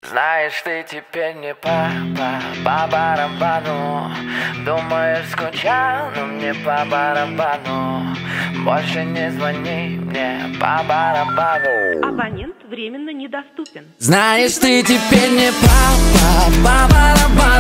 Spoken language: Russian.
Знаешь, ты теперь не по барабану. Думаешь, скучал, но мне по барабану. Больше не звони мне по барабану. Абонент временно недоступен. Знаешь, ты теперь не по барабану.